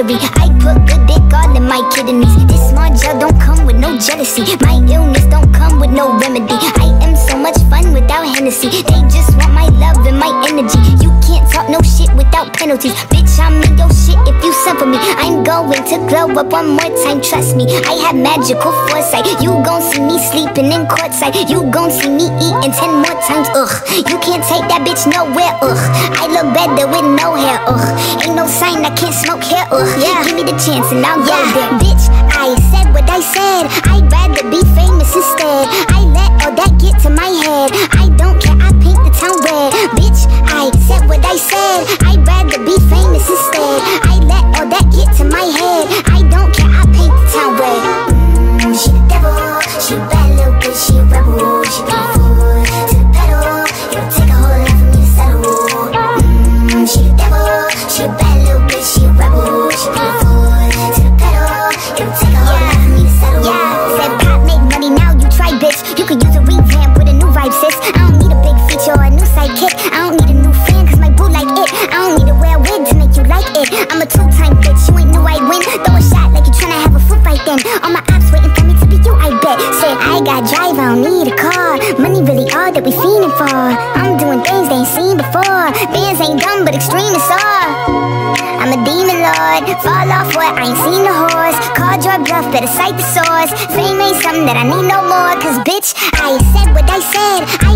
memory. I put good dick all in my kidneys. This small gel don't come with no jealousy. My illness don't come with no remedy. I am so much fun without Hennessy. They just want my love and my energy. You can't talk no shit without penalties. Bitch, I'm in your shit if you suffer me. I'm going to glow up one more time, trust me. I have magical foresight. You gon' see me sleeping in courtside. You gon' see me eating 10 more times, ugh. You can't take that bitch nowhere, ugh. I look better with no hair, ugh. Ain't no sign I can't smoke hair, ugh. Yeah, give me the chance and I'll go there. Bitch, I said what I said. I'd rather be famous instead. I let all that get to my head. I don't care, I paint the town red. Bitch, I said what I said. I'd rather be famous instead. I let all that get to my head. I don't care, I paint the town red. She the devil, she a bad little bitch, she a rebel. She put her foot to the pedal. It'll take a whole lot for me to settle. She the devil, she a bad little bitch, she a rebel. She put her foot to the pedal. It'll take a whole lot for me to settle. Yeah, said pop make money, now you try, bitch. You could use a revamp with a new vibe, sis. I don't need a big feature or a new sidekick. I don't need a new fan, cause my boo like it. I don't need to wear a wig to make you like it. I'm a two-time bitch, you ain't knew I'd win. Throw a shot like you tryna have a foot fight then. All my ops waiting for me to be you, I bet. Said I got drive, I don't need a car. Money really all that we fiending for. I'm doing things they ain't seen before. Bands ain't dumb, but extreme is all. I'm a demon lord, fall off what, I ain't seen the horse. Call your bluff, better cite the source. Fame ain't something that I need no more. Cause bitch, I said what I said.